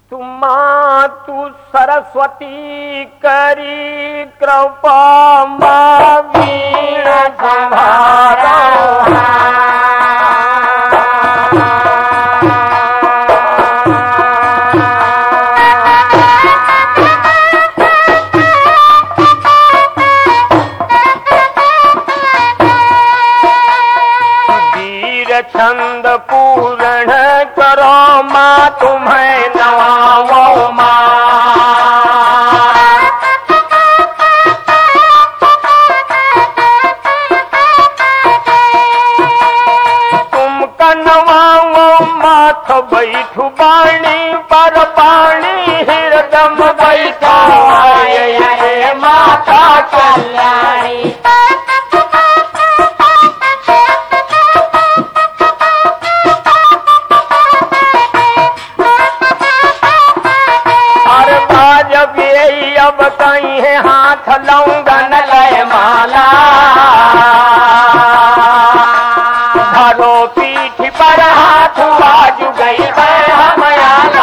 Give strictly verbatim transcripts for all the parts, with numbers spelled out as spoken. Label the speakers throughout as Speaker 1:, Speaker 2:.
Speaker 1: तू सरस्वती करी कृपा माँ वीणा तुम्हारा वीर छंद पूर्ण करो माँ तुम्हें नवाओ माँ तुमका नवाओ माथ बैठू बाणी पर पानी हृदम बैठो आये माता कल्याणी अब कहीं है हाथ लौंगन लय माला धरो पीठ पर हाथ आज गई हमयाला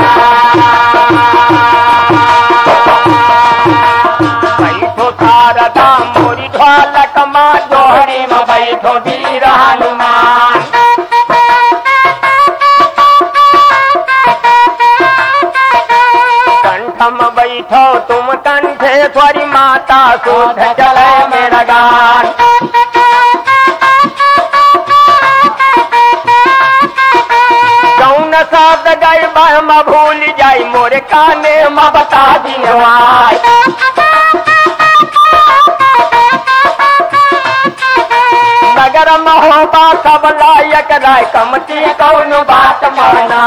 Speaker 1: बैठो शारदा मोरी ढोलक माँ जोड़ी में बैठो वीर हनुमान कंठम बैठो तुम कंठे थोड़ी माता शुद्ध चले मेरा गान कौन शब्द गई मैं भूल जाई मोरे काने माँ बता दी नगर महोबा सब लायक राय कमती कौन बात माना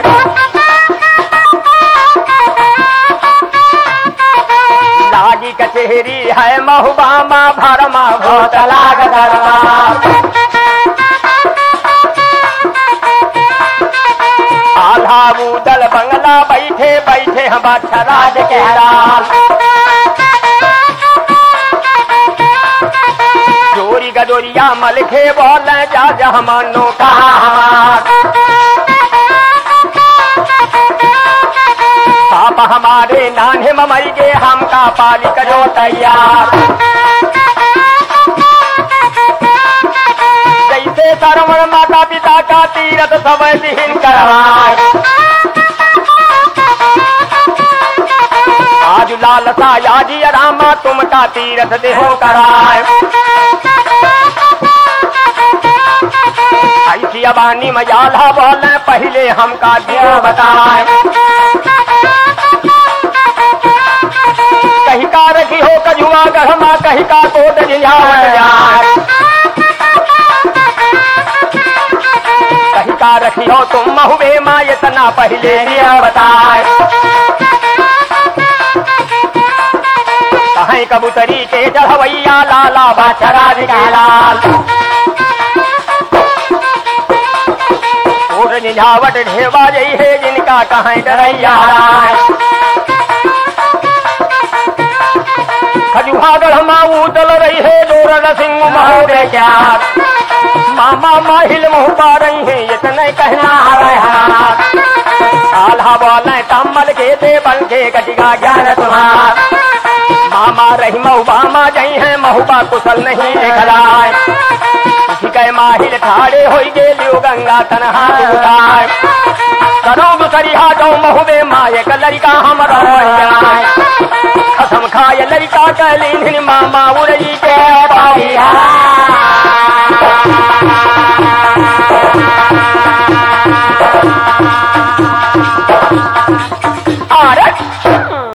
Speaker 1: लागी कचहरी है महुबामा भरमा भूत लाग धर्मा आधा बूदल बंगला बैठे बैठे हम राज के राल जोरी गदोरिया मलखे बोल जा जा मनो कहा पापा हमारे नान्हे ममई गे हमका पाली करो तैयार जैसे सरवण माता पिता का तीरथ सब दिन करवाए आज लालसा याजी रामा तुमका तीरथ देहो कराए ऐसी अबानी मजाला बोले पहले हमका दियो बताए कहीं का रखी हो कजुआ गढ़मा कहीं का कोट जाए कहीं का रखी हो तुम महुबे माँ इतना पहले बताए कहीं कबूतरी के चढ़वैया लाला बाछरा लाल और निझावट ढेवा जई है जिनका कहीं डरैया खजुहागढ़ माऊ चल रही है जोर सिंह महोदय क्या मामा माहिल मुँह पा रही है इतने कहना आल्हा बोले कम्बल के दे बन के कटिगा ज्ञान तुम्हार मामा रही महुबामा जई है महुबा कुशल नहीं खलाए कह माहिल ठाड़े हो गे लियो गंगा तनहा उठाए करो दूसरिया दो महुबे माए का लड़का हम खसम खाए लड़का कहली मामा उड़ई के